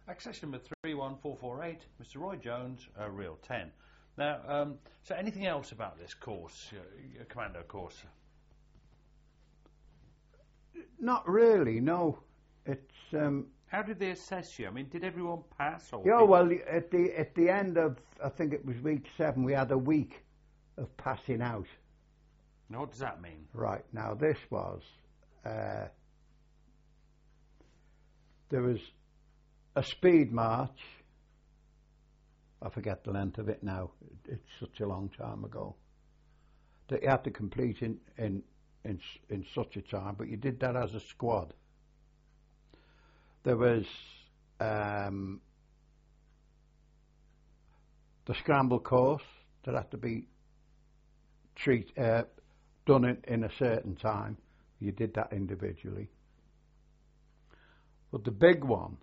Accession number 31448, Mr. Roy Jones, Reel 10. Now, so anything else about this course, your commando course? Not really, no. It's how did they assess you? I mean, did everyone pass? Or yeah, well, at the end of, I think it was week 7, we had a week of passing out. Now, what does that mean? Right, now this was, there was a speed march. I forget the length of it now. It's such a long time ago. That you had to complete in such a time, but you did that as a squad. There was the scramble course that had to be done in a certain time. You did that individually. But the big one,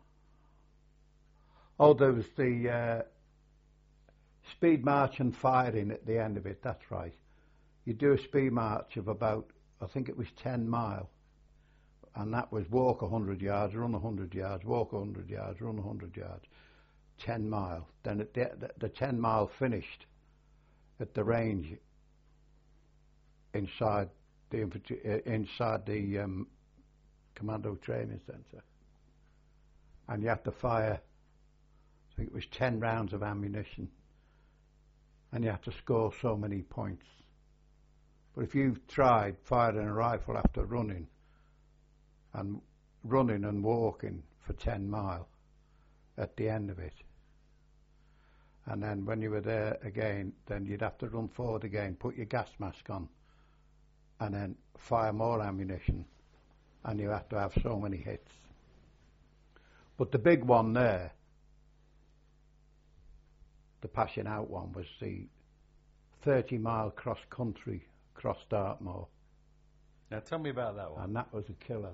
there was the speed march and firing at the end of it, that's right. You do a speed march of about, I think it was 10 mile. And that was walk 100 yards, run 100 yards, walk 100 yards, run 100 yards, 10 mile. Then at the 10 mile finished at the range inside the commando training centre. And you had to fire, I think it was 10 rounds of ammunition. And you had to score so many points. But if you've tried firing a rifle after running and walking for 10 mile at the end of it, and then when you were there again, then you'd have to run forward again, put your gas mask on, and then fire more ammunition, and you have to have so many hits. But the big one there, the passing out one, was the 30-mile cross country across Dartmoor. Now tell me about that one. And that was a killer.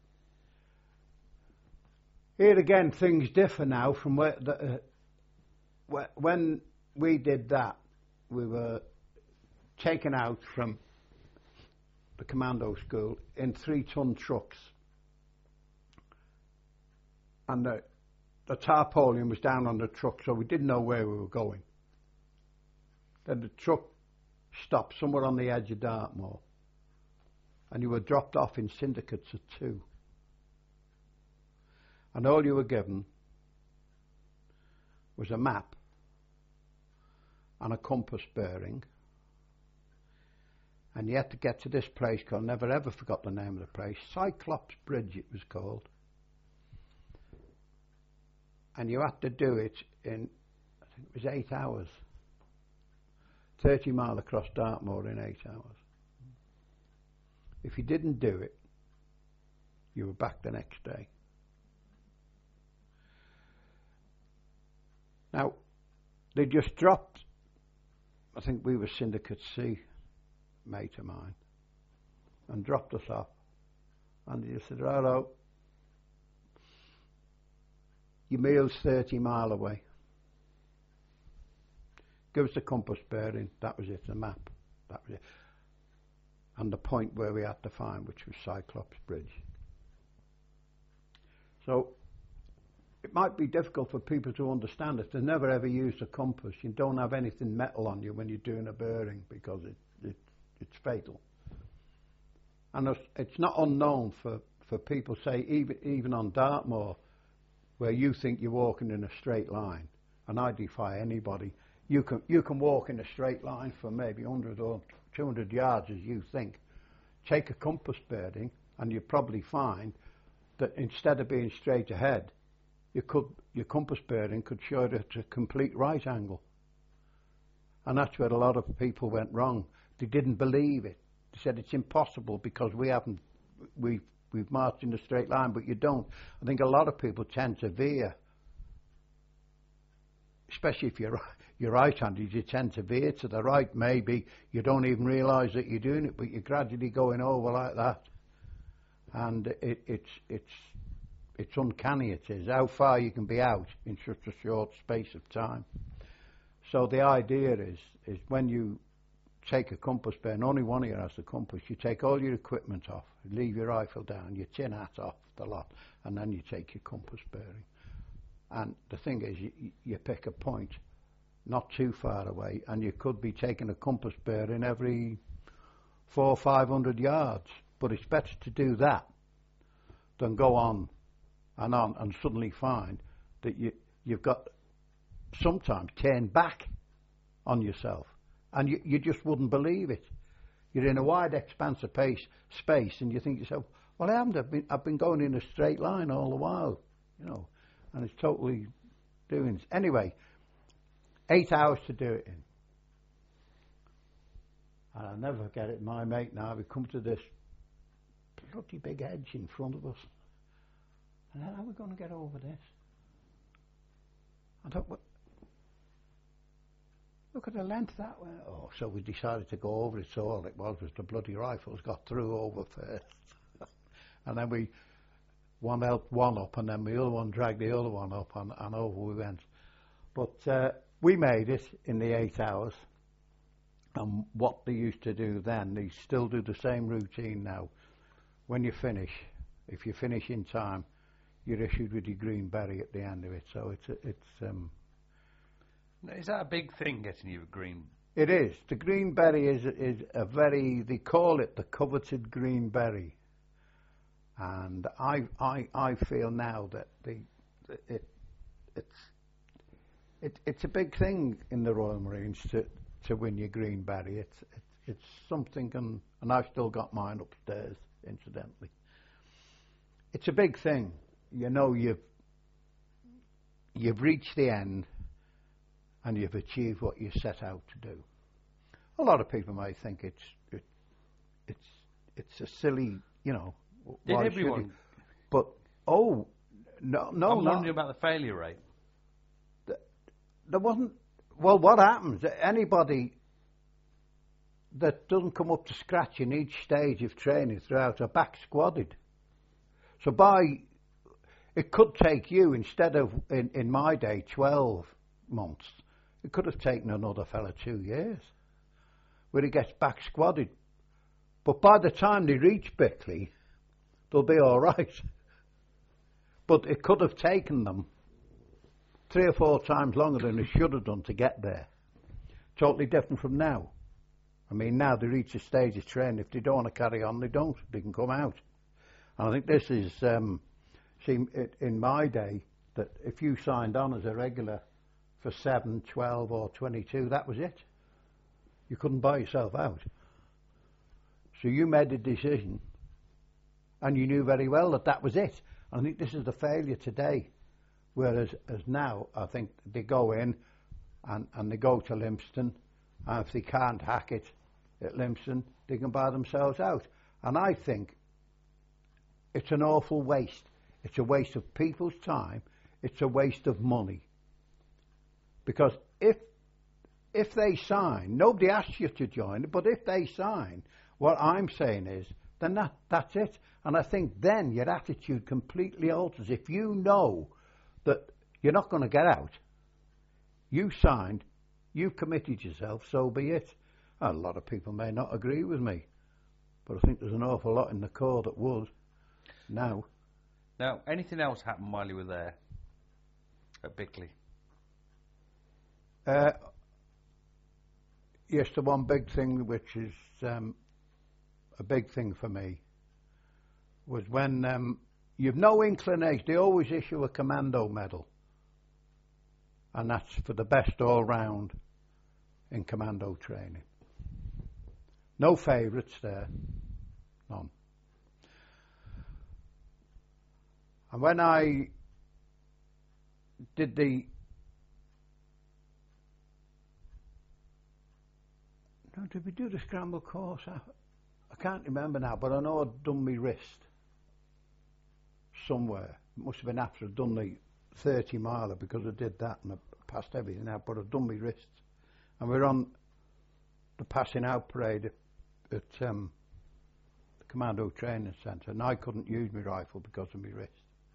Here again, things differ now from when we did that. We were taken out from the commando school in 3-ton trucks, and the tarpaulin was down on the truck, so we didn't know where we were going. Then the truck stopped somewhere on the edge of Dartmoor, and you were dropped off in syndicates of 2. And all you were given was a map and a compass bearing, and you had to get to this place called, never ever forgot the name of the place, Cyclops Bridge it was called. And you had to do it in, I think it was 8 hours. 30 mile across Dartmoor in 8 hours. If you didn't do it, you were back the next day. Now, they just dropped, I think we were Syndicate C, mate of mine, and dropped us off. And they just said, hello, your meal's 30 mile away. Give us the compass bearing, that was it, the map, that was it. And the point where we had to find, which was Cyclops Bridge. So, it might be difficult for people to understand if they've never ever used a compass. You don't have anything metal on you when you're doing a bearing because it's fatal. And it's not unknown for people, say, even on Dartmoor, where you think you're walking in a straight line, and I defy anybody. You can walk in a straight line for maybe 100 or 200 yards as you think. Take a compass bearing, and you probably find that instead of being straight ahead, your compass bearing could show it at a complete right angle. And that's where a lot of people went wrong. They didn't believe it. They said it's impossible because we've marched in a straight line, but you don't. I think a lot of people tend to veer, especially if you're right-handed, you tend to veer to the right. Maybe you don't even realise that you're doing it, but you're gradually going over like that. And it's uncanny, it is, how far you can be out in such a short space of time. So the idea is when you take a compass bearing, only one of you has the compass, you take all your equipment off, leave your rifle down, your tin hat off, the lot, and then you take your compass bearing. And the thing is, you pick a point not too far away, and you could be taking a compass bearing every 400 or 500 yards. But it's better to do that than go on and suddenly find that you've got sometimes turned back on yourself, and you just wouldn't believe it. You're in a wide expanse of space, and you think to yourself, well, I haven't. I've been going in a straight line all the while, you know, and it's totally doing this. Anyway, 8 hours to do it in. And I'll never forget it, my mate now, we come to this bloody big edge in front of us. And how are we going to get over this? I thought, well, look at the length that way. Oh, so we decided to go over it, so all it was the bloody rifles got through over first. And then one helped one up, and then the other one dragged the other one up, and over we went. But we made it in the 8 hours. And what they used to do then, they still do the same routine now. When you finish, if you finish in time, you're issued with your green beret at the end of it. So Is that a big thing, getting you a green? It is. The green beret is a very, they call it the coveted green beret. And I feel now that it's a big thing in the Royal Marines to win your green beret. It's something, and I've still got mine upstairs, incidentally. It's a big thing. You know, you've reached the end, and you've achieved what you set out to do. A lot of people might think it's a silly, you know. Did everyone? But no. I'm wondering about the failure rate. There wasn't. Well, what happens? Anybody that doesn't come up to scratch in each stage of training throughout are back squadded. So it could take you, instead of in my day 12 months, it could have taken another fella 2 years, where he gets back squadded. But by the time they reach Bickley, they'll be all right. But it could have taken them 3 or 4 times longer than it should have done to get there. Totally different from now. I mean, now they reach a stage of training. If they don't want to carry on, they don't. They can come out. And I think this is, in my day, that if you signed on as a regular for 7, 12 or 22, that was it. You couldn't buy yourself out. So you made a decision, and you knew very well that was it. And I think this is the failure today. Whereas now, I think they go in and they go to Lympstone, and if they can't hack it at Lympstone, they can buy themselves out. And I think it's an awful waste. It's a waste of people's time. It's a waste of money. Because if they sign, nobody asks you to join it, but if they sign, what I'm saying is, then that's it. And I think then your attitude completely alters. If you know that you're not going to get out, you signed, you've committed yourself, so be it. A lot of people may not agree with me, but I think there's an awful lot in the Corps that would now. Now, anything else happened while you were there at Bickley? Yes, the one big thing, which is a big thing for me, was when you've no inclination. They always issue a commando medal, and that's for the best all round in commando training. No favourites there, none. And when I did did we do the scramble course? I can't remember now, but I know I'd done my wrist somewhere. It must have been after I'd done the 30 miler, because I did that and I passed everything out, but I'd done my wrists. And we were on the passing out parade at the Commando Training Centre, and I couldn't use my rifle because of my wrist.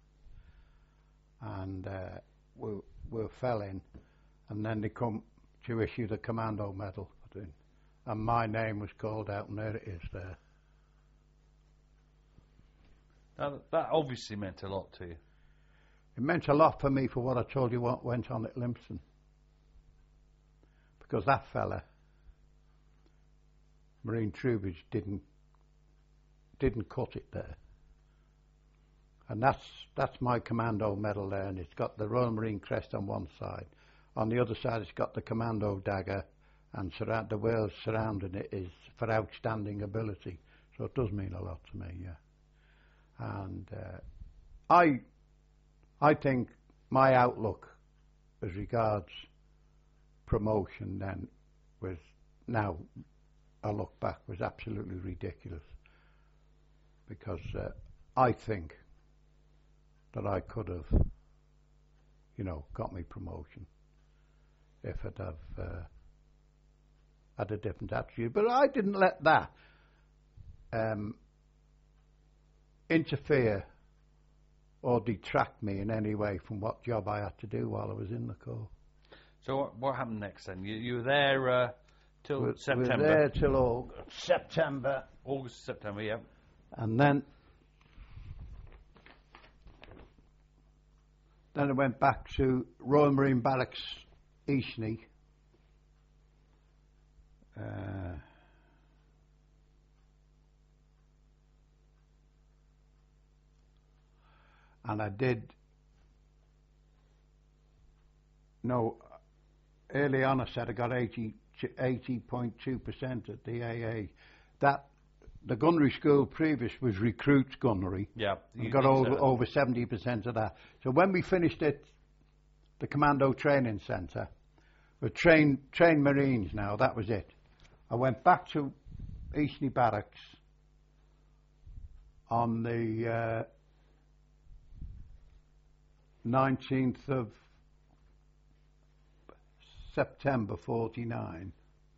And we fell in, and then they come to issue the commando medal, and my name was called out, and there it is there. Now, that obviously meant a lot to you. It meant a lot for me for what I told you what went on at Lympstone. Because that fella, Marine Trubridge, didn't cut it there. And that's my commando medal there, and it's got the Royal Marine crest on one side. On the other side it's got the commando dagger, and the whales surrounding it is for outstanding ability. So it does mean a lot to me, yeah. And I think my outlook as regards promotion then was, now I look back, was absolutely ridiculous. Because I think that I could have, you know, got me promotion if I'd have had a different attitude. But I didn't let that interfere or detract me in any way from what job I had to do while I was in the Corps. So what happened next then? You were there till September? We were there till September. August, September, yeah. And then I went back to Royal Marine Barracks, Eastney. And I did, no, early on I said I got 80.2% at the AA. That, the gunnery school previous was recruits gunnery. Yeah. I got over 70% of that. So when we finished it, the Commando Training Centre, we trained Marines now, that was it. I went back to Eastney Barracks on the 19th of September 49,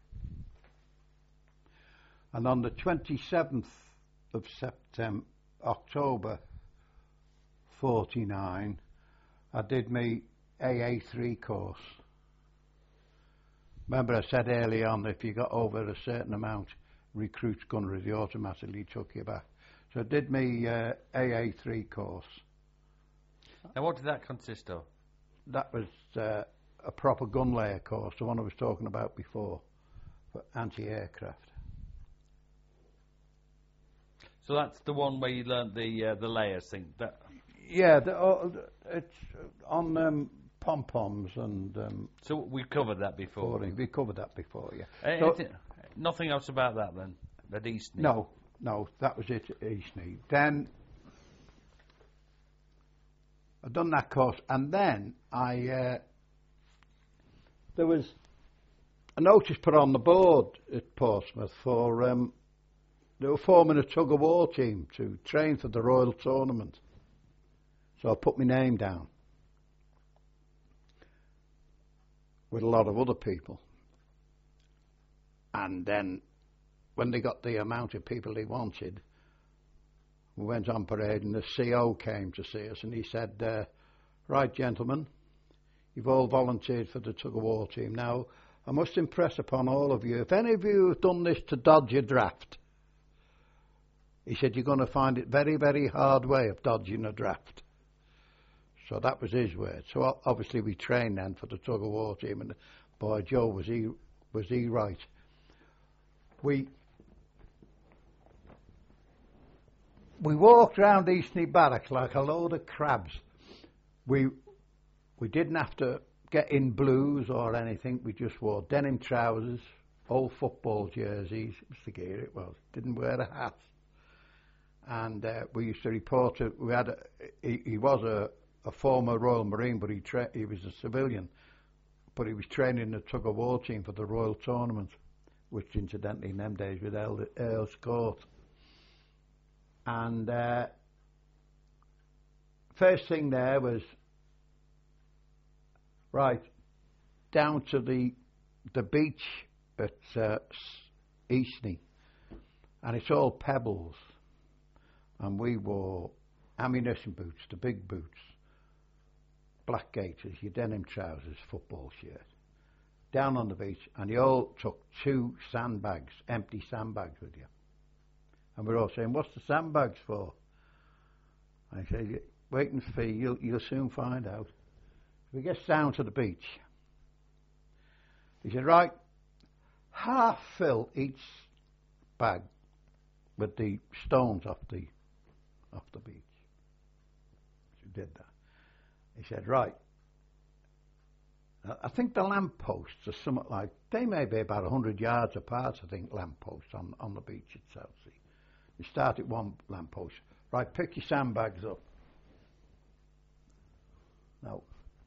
and on the 27th of October 49 I did my AA3 course. Remember I said early on that if you got over a certain amount recruits gunnery, they automatically took you back. So I did my AA3 course. Now what did that consist of? That was a proper gun layer course, the one I was talking about before, for anti-aircraft. So that's the one where you learnt the layers thing. Yeah, it's on pom-poms and... so we covered that before. We covered that before, yeah. So, nothing else about that then, at Eastney? No, that was it at Eastney. Then I'd done that course, and then there was a notice put on the board at Portsmouth for they were forming a tug-of-war team to train for the Royal Tournament. So I put my name down with a lot of other people. And then when they got the amount of people they wanted, we went on parade and the CO came to see us and he said, right gentlemen, you've all volunteered for the tug-of-war team. Now, I must impress upon all of you, if any of you have done this to dodge a draft, he said, you're going to find it very, very hard way of dodging a draft. So that was his word. So obviously we trained then for the tug-of-war team, and boy, Joe, was he right. We walked round Eastney Barracks like a load of crabs. We didn't have to get in blues or anything. We just wore denim trousers, old football jerseys. It was the gear it was. Didn't wear a hat. And we used to report to, he was a former Royal Marine, but he was a civilian, but he was training the tug-of-war team for the Royal Tournament, which incidentally in them days was held at Earl's Court. And first thing there was, right, down to the beach at Eastney, and it's all pebbles. And we wore ammunition boots, the big boots, black gaiters, your denim trousers, football shirt, down on the beach, and you all took 2 sandbags, empty sandbags with you. And we're all saying, what's the sandbags for? I said, wait and see. You'll soon find out. If he gets down to the beach, he said, right, half fill each bag with the stones off the beach. So he did that. He said, right, I think the lampposts are something like, they may be about 100 yards apart, I think, lampposts on the beach itself. See, you start at one lamppost. Right, pick your sandbags up. Now,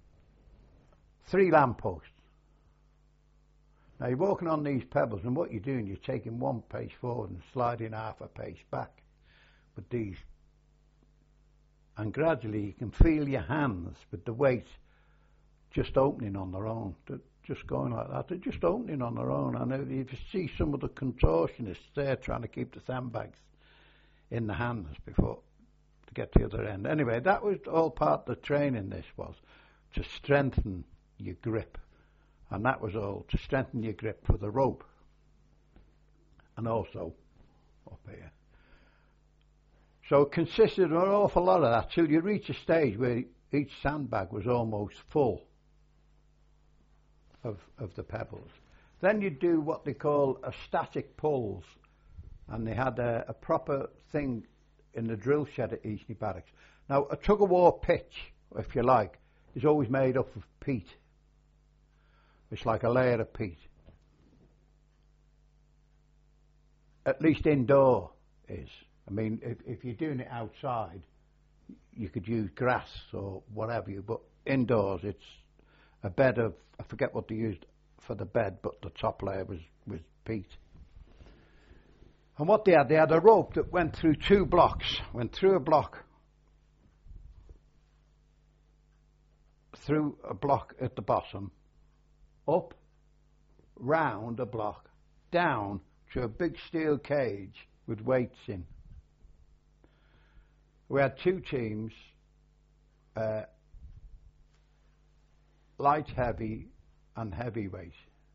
3 lampposts. Now, you're walking on these pebbles, and what you're doing, you're taking 1 pace forward and sliding half a pace back with these. And gradually you can feel your hands with the weight just opening on their own. They're just going like that. They're just opening on their own. And if you see some of the contortionists there trying to keep the sandbags in the hands before to get to the other end. Anyway, that was all part of the training. This was to strengthen your grip. And that was all to strengthen your grip for the rope. And also up here. So it consisted of an awful lot of that till you reach a stage where each sandbag was almost full of the pebbles. Then you do what they call a static pulls, and they had a proper thing in the drill shed at Eastney Barracks. Now, a tug-of-war pitch, if you like, is always made up of peat. It's like a layer of peat. At least indoor is. I mean, if you're doing it outside, you could use grass or whatever but indoors it's a bed of, I forget what they used for the bed, but the top layer was peat. And what they had a rope that went through 2 blocks, went through a block at the bottom, up, round a block, down to a big steel cage with weights in. We had 2 teams, light, heavy and heavyweight.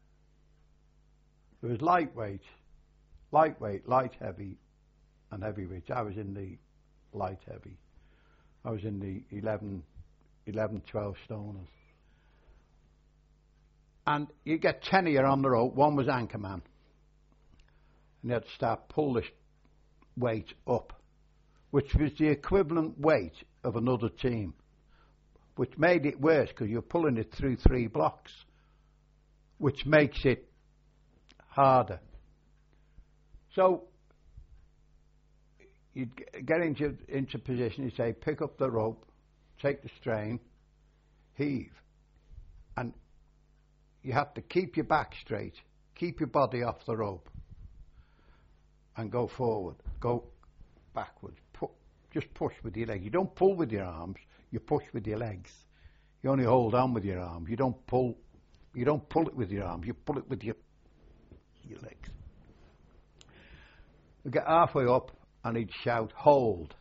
There was lightweight, light heavy and heavyweight. I was in the light heavy. I was in the 11, 12 stoners. And you get 10 of you on the rope. One was anchorman. And you had to start pull this weight up, which was the equivalent weight of another team, which made it worse because you're pulling it through 3 blocks, which makes it harder. So you'd get into position, you say, pick up the rope, take the strain, heave. And you have to keep your back straight, keep your body off the rope, and go forward, go backwards. Just push with your legs. You don't pull with your arms, you push with your legs. You only hold on with your arms. You don't pull it with your arms, you pull it with your legs. We get halfway up and he'd shout, hold.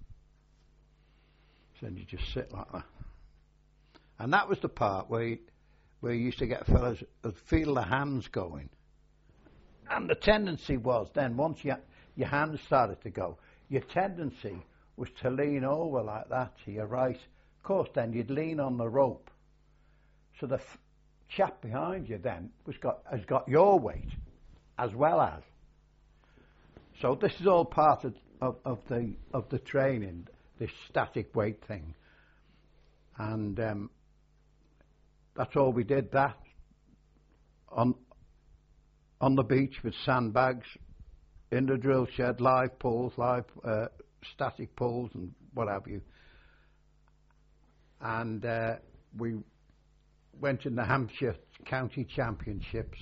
So then you just sit like that. And that was the part where you used to get fellas who'd feel the hands going. And the tendency was then, once your hands started to go, your tendency was to lean over like that to your right. Of course, then you'd lean on the rope. So the chap behind you then has got your weight as well as. So this is all part of the training, this static weight thing. And that's all we did, that on the beach with sandbags, in the drill shed, live pulls, static pulls and what have you. And we went in the Hampshire County Championships.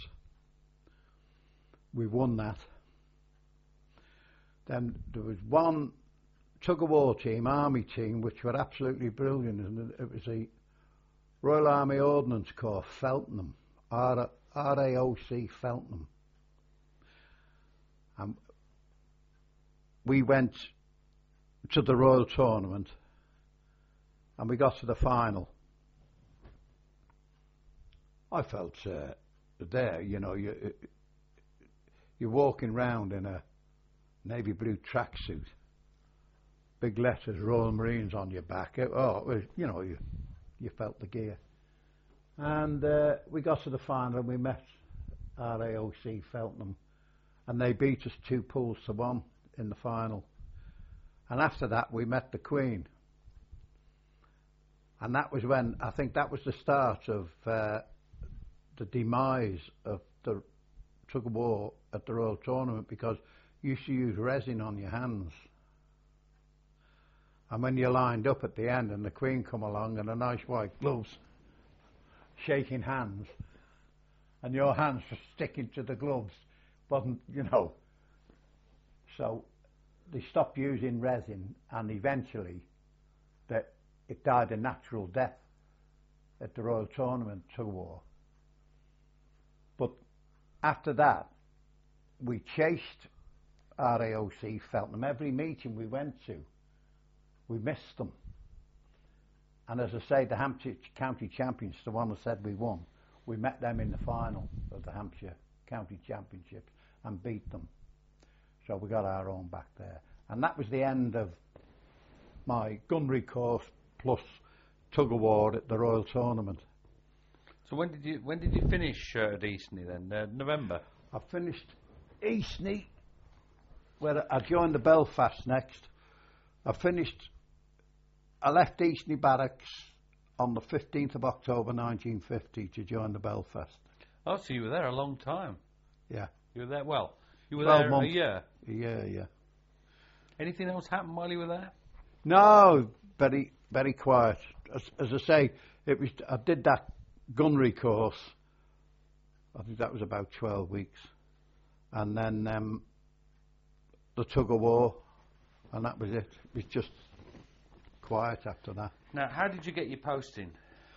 We won that. Then there was one tug-of-war team, army team, which were absolutely brilliant, and it was the Royal Army Ordnance Corps, Feltenham, RAOC Feltenham. And we went to the Royal Tournament and we got to the final. I felt there, you know, you're walking round in a navy blue tracksuit big letters, Royal Marines on your back. It was, you felt the gear. And we got to the final and we met RAOC Feltham, and they beat us 2-1 in the final. And after that we met the Queen. And that was when, I think that was the start of the demise of the tug of war at the Royal Tournament, because you used to use resin on your hands. And when you lined up at the end and the Queen come along and a nice white gloves, shaking hands, and your hands were sticking to the gloves, wasn't, So they stopped using resin, and eventually it died a natural death at the Royal Tournament tug of war. But after that, we chased RAOC Feltham. Every meeting we went to, we missed them. And as I say, the Hampshire County Champions, the one that said we won, we met them in the final of the Hampshire County Championships and beat them. So we got our own back there. And that was the end of my gunnery course plus tug of war at the Royal Tournament. So when did you finish at Eastney then? November? I finished Eastney, where I joined the Belfast next. I left Eastney Barracks on the 15th of October 1950 to join the Belfast. Oh, so you were there a long time. Yeah. You were there, you were there months. a year? A year, yeah. Anything else happened while you were there? No, very, very quiet. As I say, I did that gunnery course, I think that was about 12 weeks. And then the tug of war, and that was it. It was just quiet after that. Now, how did you get your posting?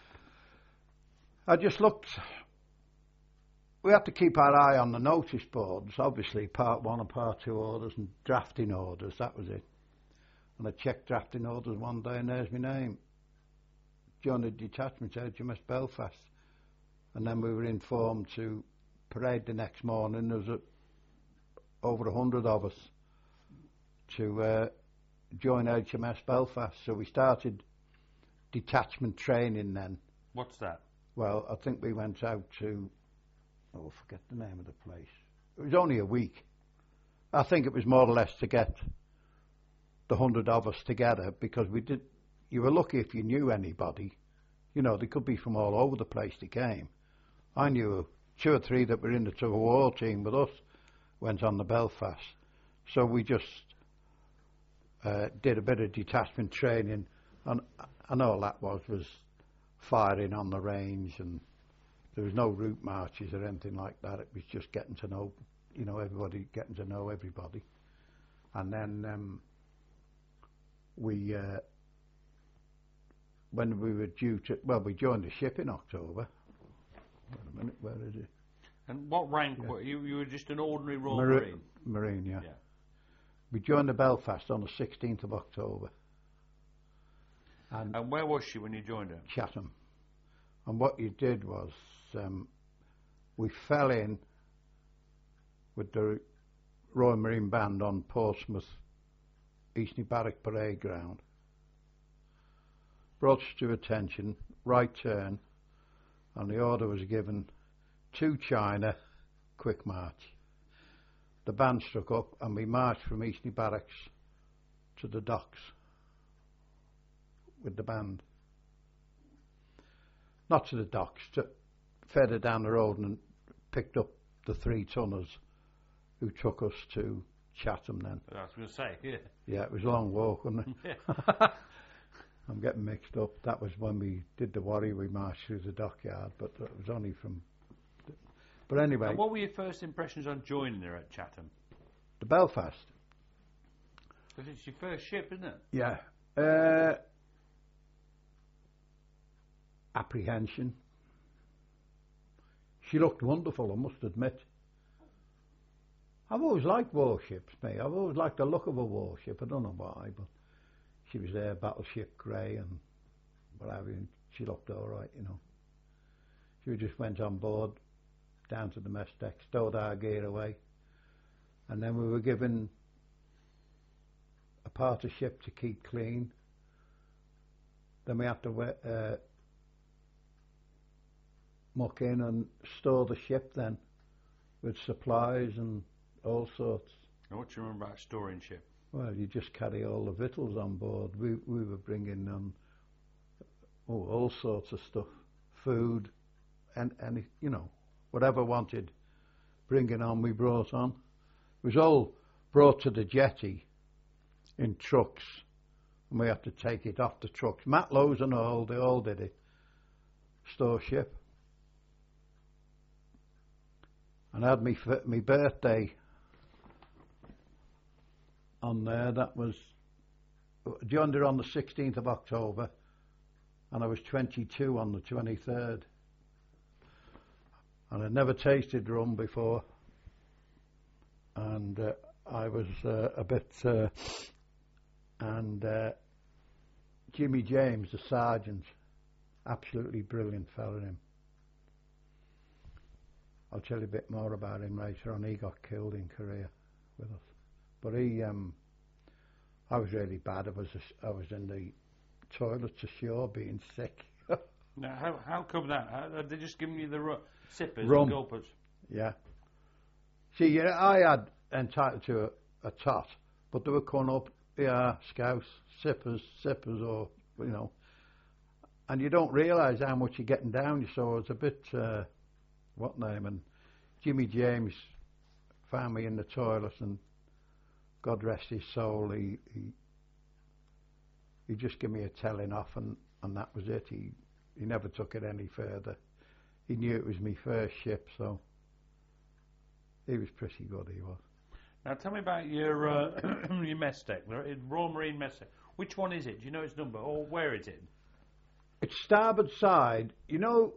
I just looked. We had to keep our eye on the notice boards, obviously, Part 1 and Part 2 orders and drafting orders, that was it. And I checked drafting orders one day and there's my name. Joined the detachment, HMS Belfast. And then we were informed to parade the next morning. There was over 100 of us to join HMS Belfast. So we started detachment training then. What's that? Well, I think we went out to, I forget the name of the place. It was only a week. I think it was more or less to get the 100 of us together, because you were lucky if you knew anybody. They could be from all over the place they came. I knew 2 or 3 that were in the tug of war team with us, went on the Belfast. So we just did a bit of detachment training, and all that was firing on the range, and there was no route marches or anything like that. It was just getting to know, everybody, getting to know everybody. And then when we were due to, we joined the ship in October. Wait a minute, where is it? And what rank were you? You were just an ordinary Royal Marine? Marine, yeah. We joined the Belfast on the 16th of October. And where was she when you joined her? Chatham. And what you did was, we fell in with the Royal Marine Band on Portsmouth Eastney Barrack Parade Ground. Brought us to attention, right turn, and the order was given to China, quick march. The band struck up and we marched from Eastney Barracks to the docks with the band. Not to the docks, further down the road, and picked up the 3-tonners who took us to Chatham then. I was going to say, yeah. Yeah, it was a long walk, wasn't it? Yeah. I'm getting mixed up. That was when we did the Warrior, we marched through the dockyard, but it was only from... But anyway... And what were your first impressions on joining her at Chatham? The Belfast. Because it's your first ship, isn't it? Yeah. Apprehension. She looked wonderful, I must admit. I've always liked warships, mate. I've always liked the look of a warship. I don't know why, but she was there, battleship grey and what have you, and she looked all right, She just went on board, down to the mess deck, stowed our gear away, and then we were given a part of ship to keep clean. Then we have to muck in and store the ship then with supplies and all sorts. And what do you remember about storing ship? Well, you just carry all the victuals on board. We were bringing all sorts of stuff, food, and any, you know, whatever wanted bringing on, we brought on. It was all brought to the jetty in trucks, and we had to take it off the trucks. Matlows and all, they all did it. Store ship. And I had my birthday on there. That was joined her on the 16th of October, and I was 22 on the 23rd. And I'd never tasted rum before, and I was a bit. And Jimmy James, the sergeant, absolutely brilliant fella, him. I'll tell you a bit more about him later on. He got killed in Korea with us. But I was really bad. I was in the toilets ashore being sick. Now, how come that? Are they just giving you the sippers Rum. and gulpers? Yeah. See, you know, I had entitled to a tot, but they were coming up, yeah, scouts, sippers, or, you know, and you don't realise how much you're getting down, so it's a bit, what name, and Jimmy James found me in the toilet, and God rest his soul, he just gave me a telling off, and that was it. He never took it any further. He knew it was my first ship, so he was pretty good, he was. Now tell me about your your mess deck, the Royal Marine mess deck. Which one is it? Do you know its number, or where is it? It's starboard side. You know,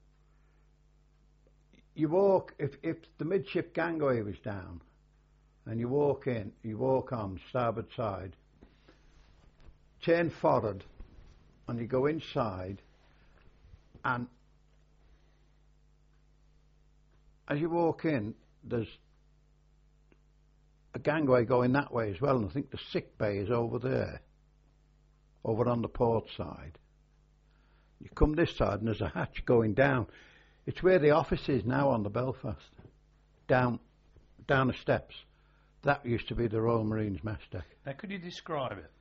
you walk, if the midship gangway was down, and you walk on starboard side, turn forward, and you go inside, and as you walk in, there's a gangway going that way as well, and I think the sick bay is over there, over on the port side. You come this side and there's a hatch going down. It's where the office is now on the Belfast. Down the steps. That used to be the Royal Marines mess deck. Now could you describe it?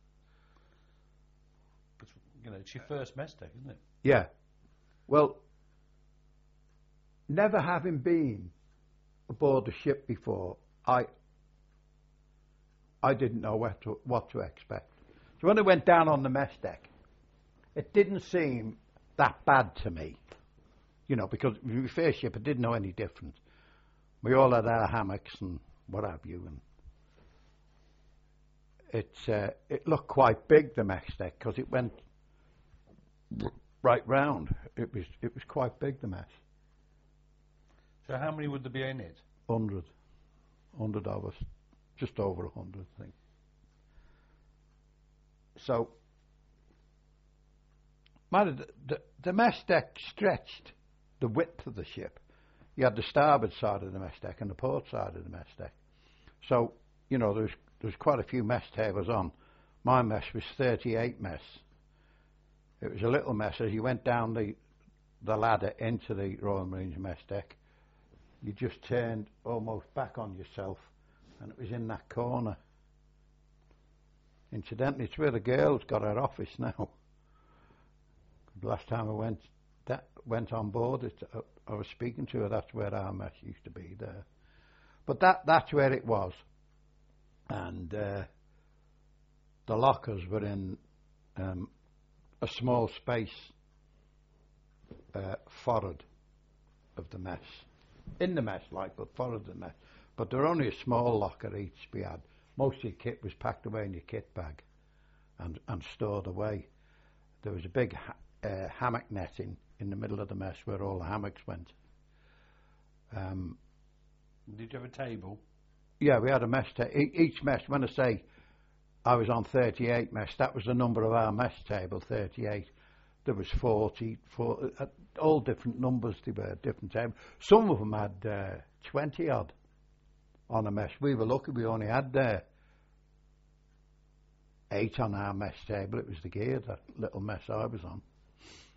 You know, it's your first mess deck, isn't it? Yeah. Well, never having been aboard a ship before, I didn't know what to expect. So when I went down on the mess deck, it didn't seem that bad to me, you know, because my first ship, I didn't know any different. We all had our hammocks and what have you, and it looked quite big, the mess deck, because it went right round. It was quite big, the mess. So how many would there be in it? 100 of us, just over 100, I think. So, the mess deck stretched the width of the ship. You had the starboard side of the mess deck and the port side of the mess deck. So, you know, there's quite a few mess tables on. My mess was 38 mess. It was a little mess. As you went down the ladder into the Royal Marines mess deck, you just turned almost back on yourself, and it was in that corner. Incidentally, it's where the girl's got her office now. The last time I went on board, I was speaking to her. That's where our mess used to be there. But that's where it was, and the lockers were in a small space forward of the mess. In the mess, but forward the mess. But there were only a small locker each we had. Most of your kit was packed away in your kit bag and stored away. There was a big hammock netting in the middle of the mess where all the hammocks went. Did you have a table? Yeah, we had a mess table. Each mess, when I say I was on 38 mess, that was the number of our mess table, 38. There was 40, all different numbers, they were different tables. Some of them had 20 odd on a mess. We were lucky we only had 8 on our mess table. It was the gear, that little mess I was on.